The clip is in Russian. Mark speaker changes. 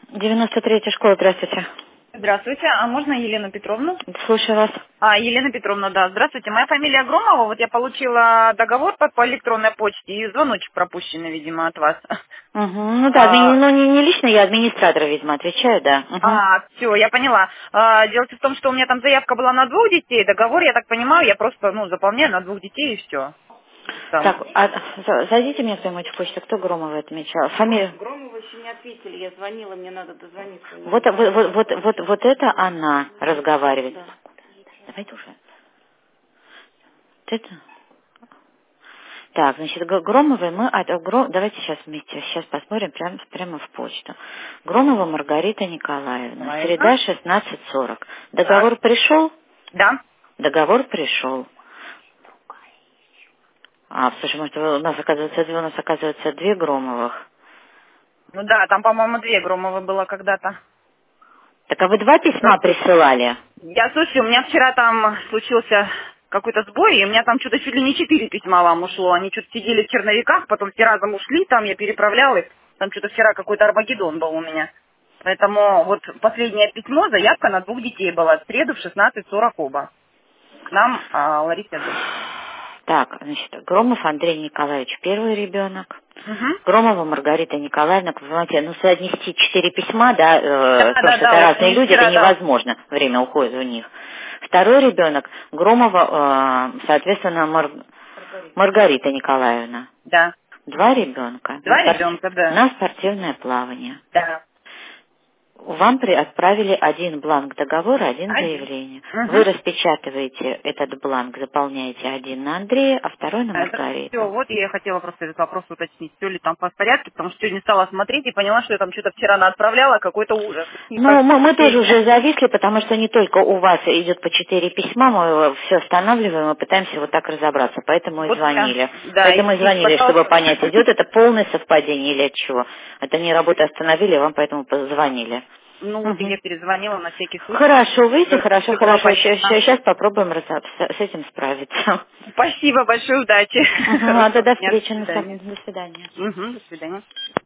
Speaker 1: 93-я школа, здравствуйте.
Speaker 2: Здравствуйте, а можно Елену Петровну?
Speaker 1: Слушаю вас.
Speaker 2: Елена Петровна, да, здравствуйте. Моя фамилия Громова, вот я получила договор по электронной почте и звоночек пропущенный, видимо, от вас.
Speaker 1: Угу. Ну да, ну не лично я, администратор, видимо, отвечаю, да. Угу.
Speaker 2: Все, я поняла. Дело в том, что у меня там заявка была на 2 детей, договор, я так понимаю, я просто, заполняю на 2 детей и все.
Speaker 1: Так, зайдите мне кто-нибудь в почту, кто Громова отмечал? Фамилия?
Speaker 3: Громова еще не ответили, я звонила, мне надо дозвониться.
Speaker 1: Вот это она разговаривает.
Speaker 3: Да.
Speaker 1: Давайте уже. Вот это? Так, значит, Громовой мы... Давайте сейчас вместе, сейчас посмотрим прямо в почту. Громова Маргарита Николаевна. Среда 16:40. Договор пришел?
Speaker 2: Да.
Speaker 1: Договор пришел. Слушай, может, у нас оказывается 2 Громовых.
Speaker 2: Ну да, там, по-моему, 2 Громовы было когда-то.
Speaker 1: Так, а вы 2 письма присылали?
Speaker 2: Слушай, у меня вчера там случился какой-то сбой, и у меня там что-то чуть ли не 4 письма вам ушло. Они что-то сидели в черновиках, потом все разом ушли, там я переправляла их. Там что-то вчера какой-то Армагеддон был у меня. Поэтому вот последнее письмо, заявка на 2 детей была. В среду в 16:40 оба. К нам Лариса.
Speaker 1: Так, значит, Громов Андрей Николаевич, 1-й ребенок.
Speaker 2: Угу.
Speaker 1: Громова Маргарита Николаевна, вы понимаете, соотнести 4 письма, потому что это разные люди, это невозможно, время уходит у них. 2-й ребенок, Громова, соответственно, Маргарита Николаевна.
Speaker 2: Да.
Speaker 1: 2 ребенка.
Speaker 2: 2 ребенка, да.
Speaker 1: На спортивное плавание.
Speaker 2: Да.
Speaker 1: Вам отправили 1 бланк договора, 1 заявление.
Speaker 2: Угу.
Speaker 1: Вы распечатываете этот бланк, заполняете 1 на Андрея, а 2 на Маргариту.
Speaker 2: Все, вот я хотела просто этот вопрос уточнить, все ли там в порядке, потому что сегодня стала смотреть и поняла, что я там что-то вчера отправляла, какой-то ужас.
Speaker 1: Ну, мы тоже уже зависли, потому что не только у вас идет по 4 письма, мы все останавливаем и пытаемся вот так разобраться, поэтому и звонили.
Speaker 2: Да,
Speaker 1: поэтому и звонили, чтобы понять, идет это полное совпадение или от чего. Это не работу остановили, вам поэтому позвонили.
Speaker 2: Ну, вот я перезвонила на всякий случай.
Speaker 1: Хорошо, выйти, хорошо. Сейчас попробуем с этим справиться.
Speaker 2: Спасибо большое, удачи.
Speaker 1: До встречи, до свидания.
Speaker 2: До свидания.